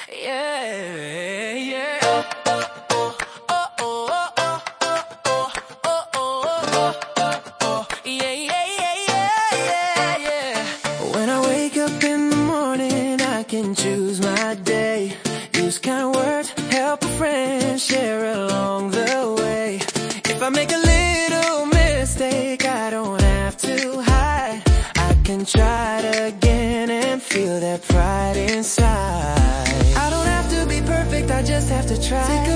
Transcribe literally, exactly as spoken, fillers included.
Yeah, yeah. Oh, oh, oh, oh, oh, oh, oh, oh, oh, yeah, yeah, yeah, yeah, yeah. When I wake up in the morning, I can choose my day. Use kind words, help a friend, share along the way. If I make a little mistake, I don't have to hide. I can try it again and feel that pride inside. I don't have to be perfect, I just have to try.